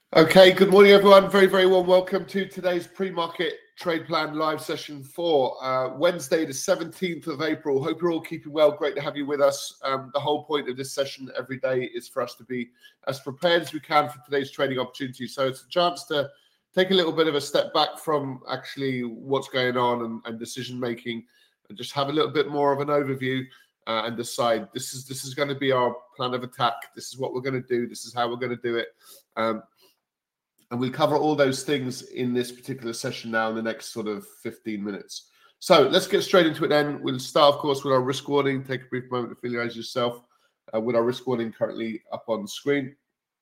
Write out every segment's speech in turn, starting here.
Okay, good morning, everyone. Very, very warm welcome to today's pre-market trade plan live session for Wednesday, the 17th of April. Hope you're all keeping well. Great to have you with us. The whole point of this session every day is for us to be as prepared as we can for today's trading opportunity. So it's a chance to take a little bit of a step back from actually what's going on and decision making, and just have a little bit more of an overview and decide this is going to be our plan of attack. This is what we're going to do. This is how we're going to do it. And we'll cover all those things in this particular session now in the next sort of 15 minutes. So let's get straight into it then. We'll start, of course, with our risk warning. Take a brief moment to familiarize yourself with our risk warning currently up on the screen.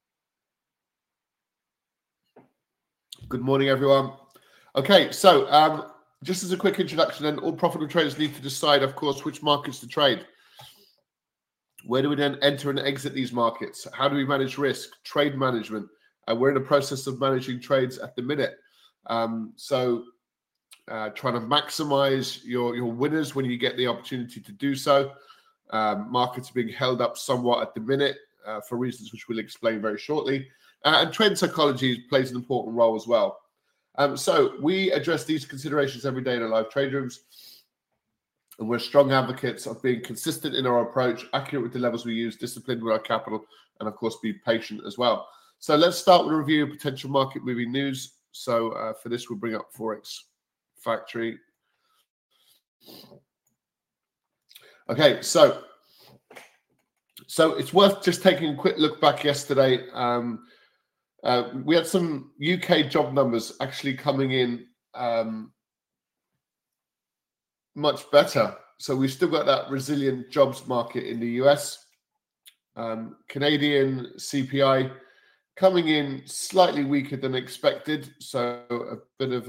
Good morning, everyone. Okay, so just as a quick introduction, then, all profitable traders need to decide, of course, which markets to trade. Where do we then enter and exit these markets? How do we manage risk, trade management? We're in the process of managing trades at the minute. Trying to maximize your winners when you get the opportunity to do so. Markets are being held up somewhat at the minute for reasons which we'll explain very shortly. And trend psychology plays an important role as well. So we address these considerations every day in our live trade rooms. And we're strong advocates of being consistent in our approach, accurate with the levels we use, disciplined with our capital, and of course be patient as well. So let's start with a review of potential market moving news. So for this, we'll bring up Forex Factory. Okay, so it's worth just taking a quick look back yesterday. We had some UK job numbers actually coming in much better. So we've still got that resilient jobs market in the US. Canadian CPI coming in slightly weaker than expected, so a bit of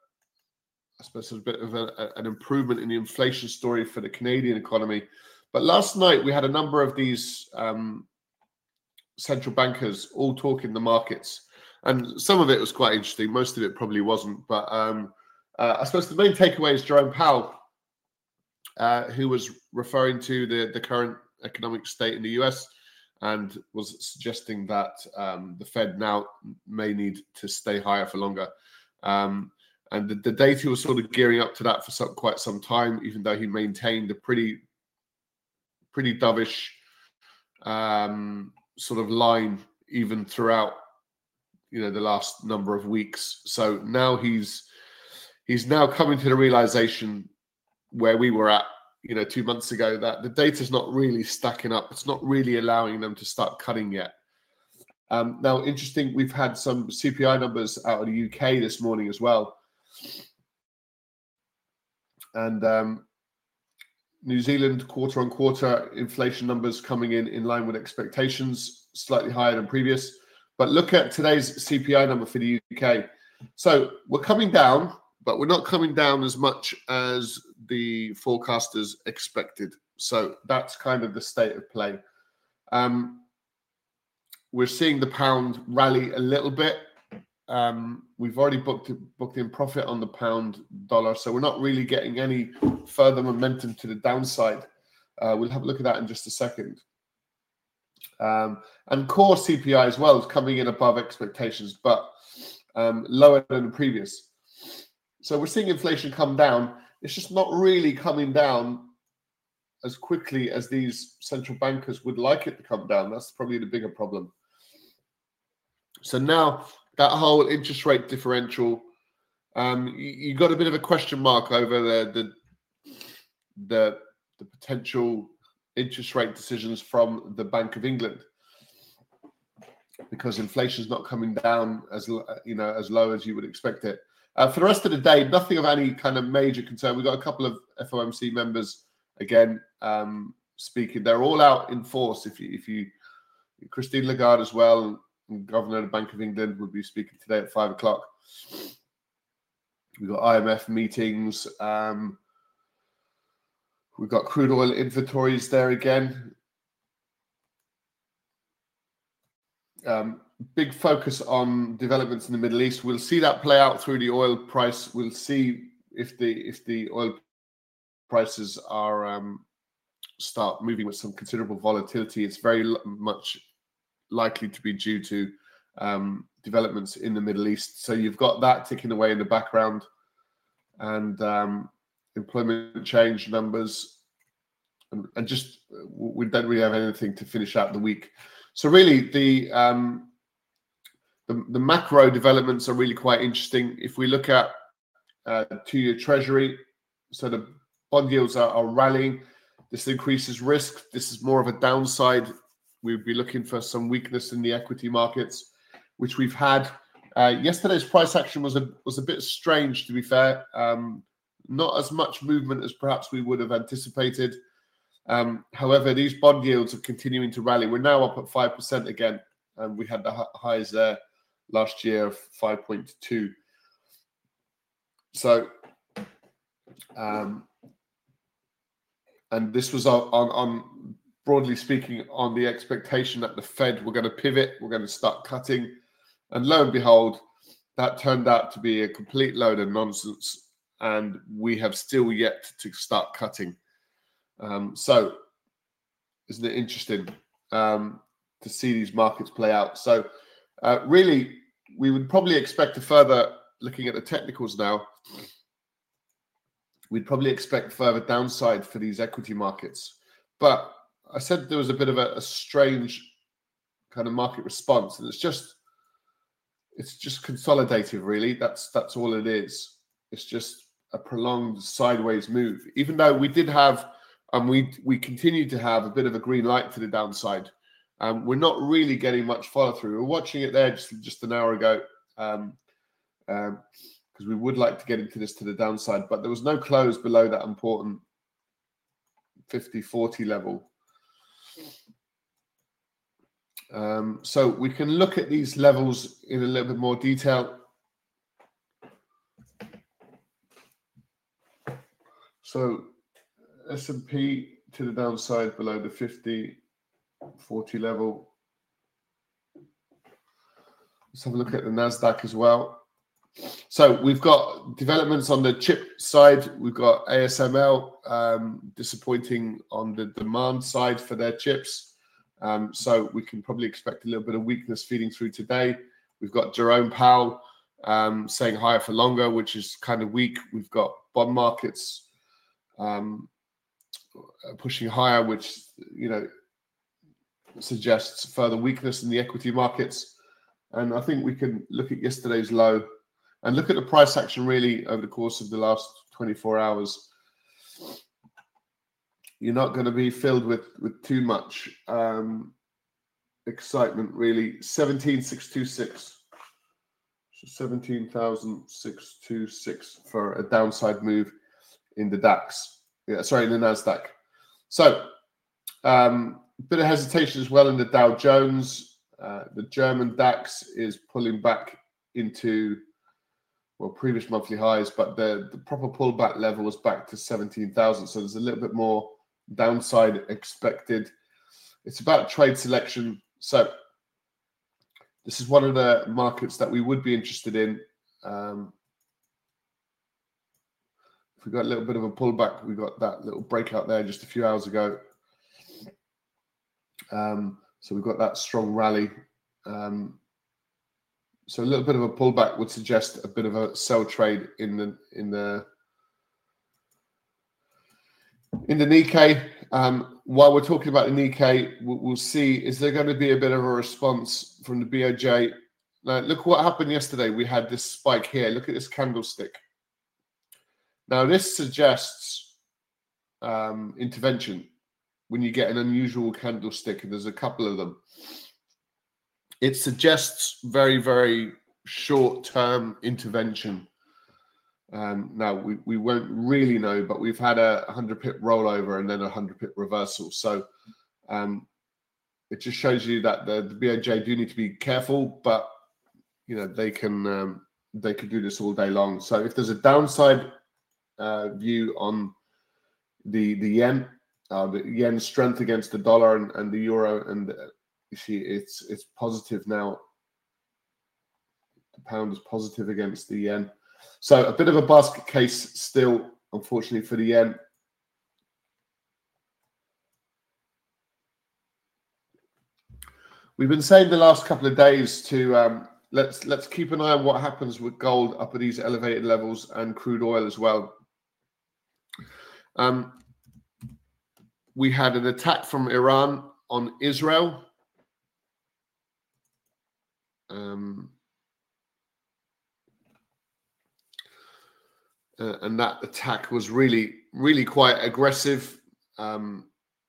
an improvement in the inflation story for the Canadian economy. But last night we had a number of these central bankers all talking the markets, and some of it was quite interesting. Most of it probably wasn't, but I suppose the main takeaway is Jerome Powell, who was referring to the current economic state in the US. And was suggesting that the Fed now may need to stay higher for longer. And the data was sort of gearing up to that for quite some time, even though he maintained a pretty dovish sort of line even throughout, the last number of weeks. So now he's now coming to the realization where we were at 2 months ago, that the data's not really stacking up. It's not really allowing them to start cutting yet. Now, interesting, we've had some CPI numbers out of the UK this morning as well. And New Zealand quarter-on-quarter inflation numbers coming in line with expectations, slightly higher than previous. But look at today's CPI number for the UK. So we're coming down, but we're not coming down as much as the forecasters expected. So that's kind of the state of play. We're seeing the pound rally a little bit. We've already booked in profit on the pound dollar, so we're not really getting any further momentum to the downside. We'll have a look at that in just a second. And core CPI as well is coming in above expectations, but lower than the previous. So we're seeing inflation come down. It's just not really coming down as quickly as these central bankers would like it to come down. That's probably the bigger problem. So now that whole interest rate differential, you got a bit of a question mark over the potential interest rate decisions from the Bank of England, because inflation is not coming down as low as you would expect it. For the rest of the day, nothing of any kind of major concern. We've got a couple of FOMC members again speaking. They're all out in force. If you Christine Lagarde as well, and Governor of the Bank of England, will be speaking today at 5 o'clock. We've got IMF meetings. We've got crude oil inventories there again. Big focus on developments in the Middle East. We'll see that play out through the oil price. We'll see if the oil prices are start moving with some considerable volatility. It's very much likely to be due to developments in the Middle East. So you've got that ticking away in the background, and employment change numbers, and just we don't really have anything to finish out the week. So really, the macro developments are really quite interesting. If we look at 2-year Treasury, so the bond yields are rallying. This increases risk. This is more of a downside. We'd be looking for some weakness in the equity markets, which we've had. Yesterday's price action was a bit strange, to be fair. Not as much movement as perhaps we would have anticipated. However, these bond yields are continuing to rally. We're now up at 5% again, and we had the highs there last year of 5.2. So, and this was on broadly speaking, on the expectation that the Fed were going to pivot, we're going to start cutting. And lo and behold, that turned out to be a complete load of nonsense. And we have still yet to start cutting. So, isn't it interesting to see these markets play out? So, really, we would probably expect a further, looking at the technicals now, we'd probably expect further downside for these equity markets. But I said there was a bit of a strange kind of market response, and it's just consolidative, really. That's all it is. It's just a prolonged sideways move, even though we did have, and we continue to have a bit of a green light to the downside. We're not really getting much follow through. We were watching it there just an hour ago, because we would like to get into this to the downside, but there was no close below that important 50-40 level. So we can look at these levels in a little bit more detail. So S&P to the downside below the 50-40 level. Let's have a look at the NASDAQ as well. So we've got developments on the chip side. We've got ASML disappointing on the demand side for their chips. So we can probably expect a little bit of weakness feeding through today. We've got Jerome Powell saying higher for longer, which is kind of weak. We've got bond markets pushing higher, which suggests further weakness in the equity markets. And I think we can look at yesterday's low and look at the price action really over the course of the last 24 hours. You're not going to be filled with too much excitement, really. 17,626. So 17,626 for a downside move in the DAX. In the NASDAQ. So a bit of hesitation as well in the Dow Jones. The German DAX is pulling back into, well, previous monthly highs, but the proper pullback level was back to 17,000. So there's a little bit more downside expected. It's about trade selection. So this is one of the markets that we would be interested in. If we got a little bit of a pullback, we got that little breakout there just a few hours ago. So we've got that strong rally. So a little bit of a pullback would suggest a bit of a sell trade in the Nikkei. While we're talking about the Nikkei, we'll see, is there going to be a bit of a response from the BOJ? Now, look what happened yesterday. We had this spike here. Look at this candlestick. Now, this suggests intervention when you get an unusual candlestick, and there's a couple of them. It suggests very, very short-term intervention. Now, we won't really know, but we've had a 100-pip rollover and then a 100-pip reversal. So it just shows you that the BOJ do need to be careful, but they can do this all day long. So if there's a downside view on the yen strength against the dollar and the euro, and you see it's positive now. The pound is positive against the yen. So a bit of a basket case still, unfortunately, for the yen. We've been saying the last couple of days to let's keep an eye on what happens with gold up at these elevated levels and crude oil as well. We had an attack from Iran on Israel. And that attack was really, really quite aggressive. And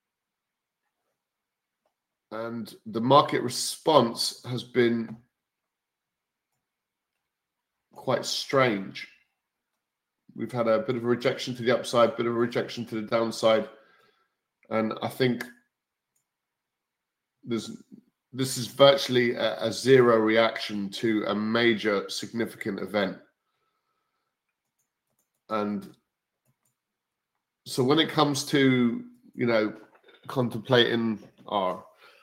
the market response has been quite strange. We've had a bit of a rejection to the upside, bit of a rejection to the downside. And I think this is virtually a zero reaction to a major significant event. And so when it comes to, contemplating or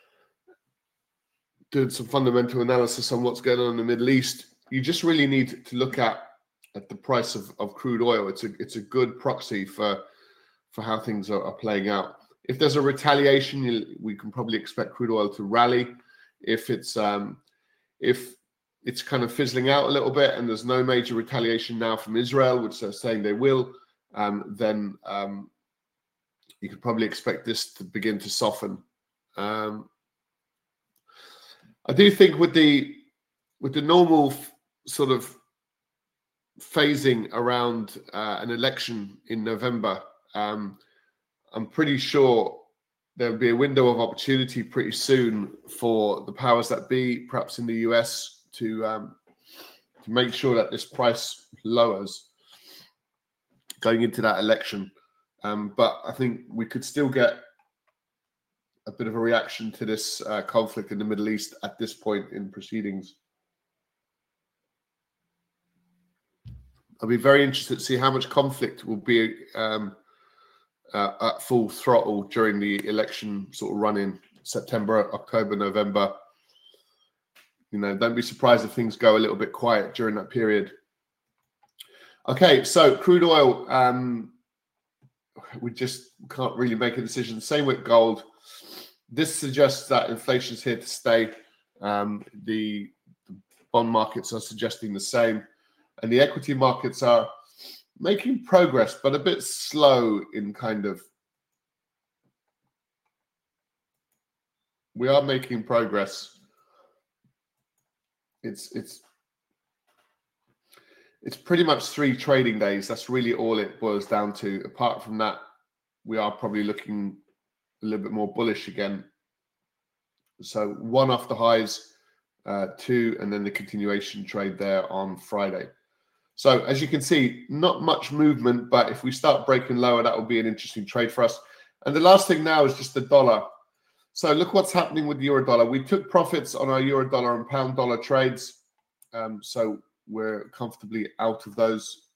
doing some fundamental analysis on what's going on in the Middle East, you just really need to look at the price of crude oil. It's a good proxy for how things are playing out. If there's a retaliation, we can probably expect crude oil to rally. If it's kind of fizzling out a little bit and there's no major retaliation now from Israel, which they're saying they will, then you could probably expect this to begin to soften. I do think with the normal sort of phasing around an election in November, I'm pretty sure there'll be a window of opportunity pretty soon for the powers that be, perhaps in the US, to make sure that this price lowers going into that election. But I think we could still get a bit of a reaction to this conflict in the Middle East at this point in proceedings. I'll be very interested to see how much conflict will be at full throttle during the election sort of run-in, September, October, November. Don't be surprised if things go a little bit quiet during that period. Okay, so crude oil, we just can't really make a decision. Same with gold. This suggests that inflation is here to stay. The bond markets are suggesting the same. And the equity markets are making progress, but a bit slow in we are making progress. It's pretty much 3 trading days. That's really all it boils down to. Apart from that, we are probably looking a little bit more bullish again. So 1 off the highs, 2, and then the continuation trade there on Friday. So as you can see, not much movement, but if we start breaking lower, that will be an interesting trade for us. And the last thing now is just the dollar. So look what's happening with the euro dollar. We took profits on our euro dollar and pound dollar trades. So we're comfortably out of those.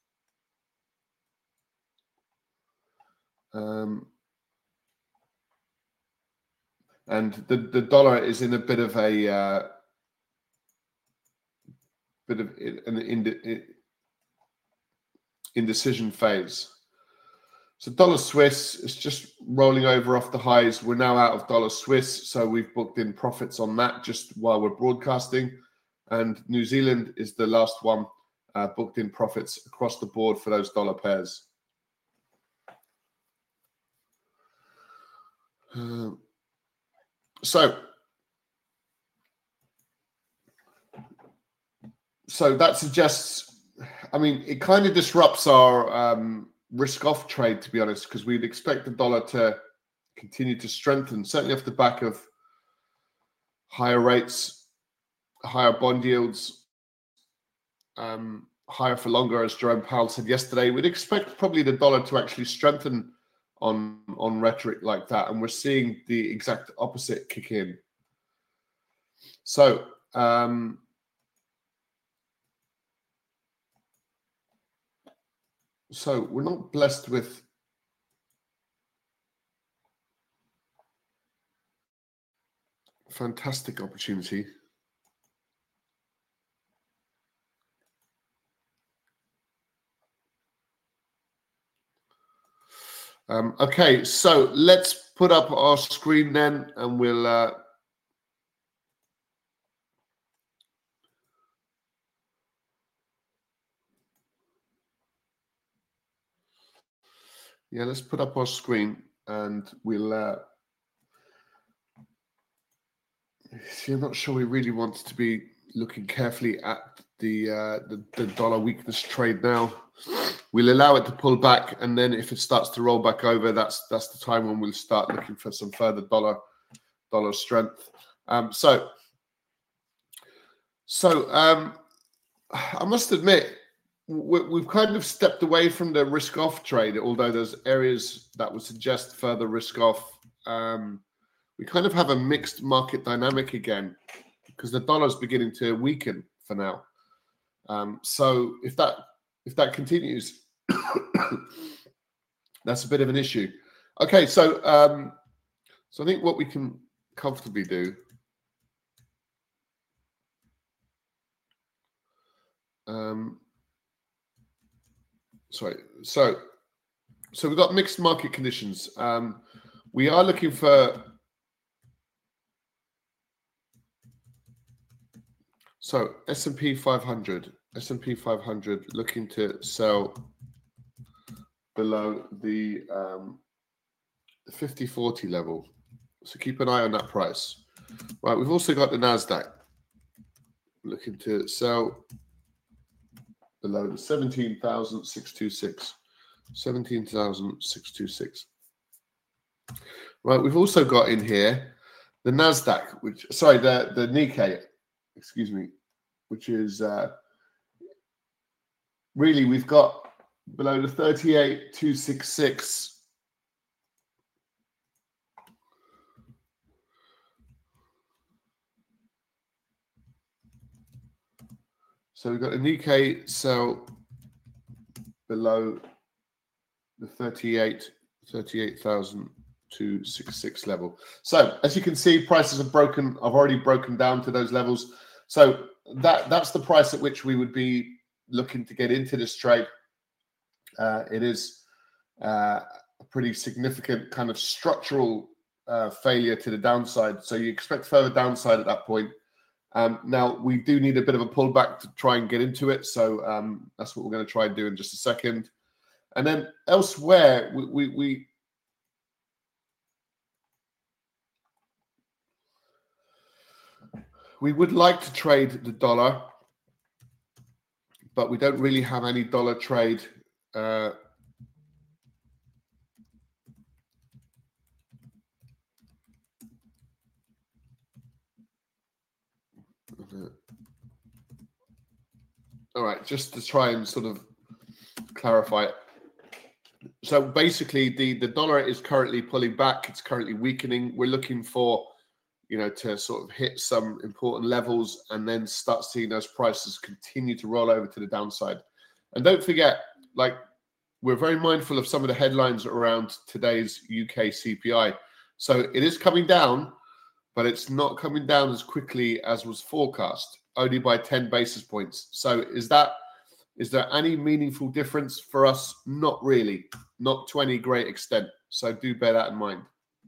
And the dollar is in a bit of an indecision phase. So dollar Swiss is just rolling over off the highs. We're now out of dollar Swiss, so we've booked in profits on that just while we're broadcasting. And New Zealand is the last one, booked in profits across the board for those dollar pairs. So that suggests, it kind of disrupts our risk-off trade, to be honest, because we'd expect the dollar to continue to strengthen, certainly off the back of higher rates, higher bond yields, higher for longer, as Jerome Powell said yesterday. We'd expect probably the dollar to actually strengthen on rhetoric like that, and we're seeing the exact opposite kick in. So we're not blessed with fantastic opportunity. Okay, so let's put up our screen then, and we'll Yeah, let's put up our screen and we'll see. I'm not sure we really want to be looking carefully at the dollar weakness trade now. We'll allow it to pull back, and then if it starts to roll back over, that's the time when we'll start looking for some further dollar strength. So I must admit, we've kind of stepped away from the risk-off trade, although there's areas that would suggest further risk-off. We kind of have a mixed market dynamic again because the dollar's beginning to weaken for now. So if that continues, that's a bit of an issue. Okay, so I think what we can comfortably do. So we've got mixed market conditions. We are looking for. So S&P 500 looking to sell below the 50-40 level. So keep an eye on that price. Right, we've also got the NASDAQ looking to sell below the 17,626. 17,626. Right, we've also got in here the NASDAQ, the Nikkei, excuse me, which is really we've got below the 38,266. So we've got a Nikkei sell below the 38,266 level. So as you can see, prices have already broken down to those levels. So that's the price at which we would be looking to get into this trade. It is a pretty significant kind of structural failure to the downside. So you expect further downside at that point. Now, we do need a bit of a pullback to try and get into it. So that's what we're going to try and do in just a second. And then elsewhere, we would like to trade the dollar, but we don't really have any dollar trade. All right, just to try and sort of clarify it. So basically, the dollar is currently pulling back. It's currently weakening. We're looking for, to sort of hit some important levels and then start seeing those prices continue to roll over to the downside. And don't forget, we're very mindful of some of the headlines around today's UK CPI. So it is coming down, but it's not coming down as quickly as was forecast, only by 10 basis points. So is there any meaningful difference for us? Not really, not to any great extent. So do bear that in mind.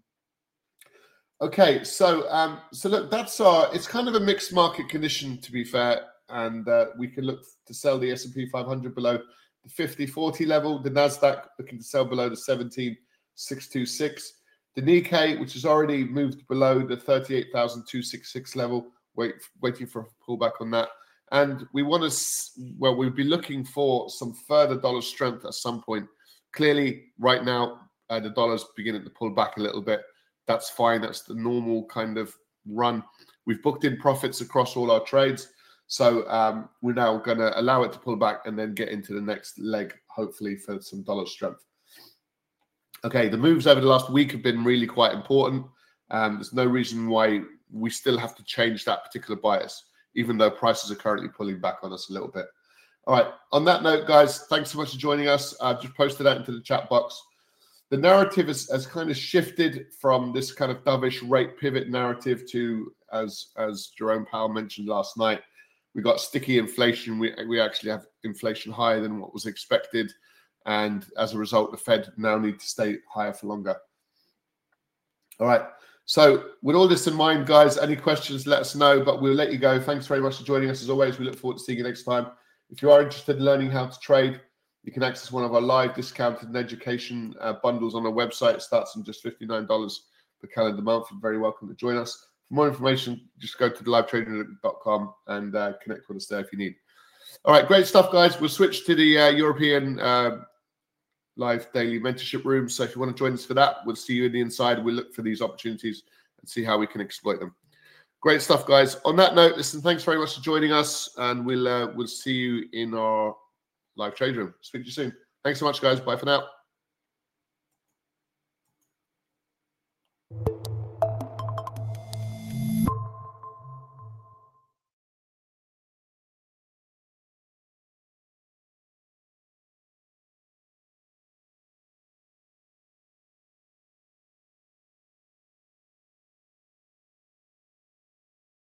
Okay, so look, it's kind of a mixed market condition, to be fair, and we can look to sell the S&P 500 below the 50-40 level, the NASDAQ looking to sell below the 17,626, the Nikkei, which has already moved below the 38,266 level, waiting for a pullback on that. And we'd be looking for some further dollar strength at some point. Clearly, right now, the dollar's beginning to pull back a little bit. That's fine. That's the normal kind of run. We've booked in profits across all our trades. So we're now going to allow it to pull back and then get into the next leg, hopefully, for some dollar strength. Okay, the moves over the last week have been really quite important. There's no reason why we still have to change that particular bias, even though prices are currently pulling back on us a little bit. All right, on that note, guys, thanks so much for joining us. I've just posted that into the chat box. The narrative has kind of shifted from this kind of dovish rate pivot narrative to, as Jerome Powell mentioned last night, we got sticky inflation. We actually have inflation higher than what was expected. And as a result, the Fed now need to stay higher for longer. All right. So with all this in mind, guys, any questions, let us know, but we'll let you go. Thanks very much for joining us. As always, we look forward to seeing you next time. If you are interested in learning how to trade, You can access one of our live discounted and education bundles on our website. It starts from just $59 per calendar month. You're very welcome to join us. For more information, just go to livetrading.com and connect with us there if you need. All right, great stuff, guys. We'll switch to the European live daily mentorship room. So if you want to join us for that, we'll see you in the inside. We'll look for these opportunities and see how we can exploit them. Great stuff, guys. On that note, listen, thanks very much for joining us, and we'll see you in our live trade room. Speak to you soon. Thanks so much, guys. Bye for now.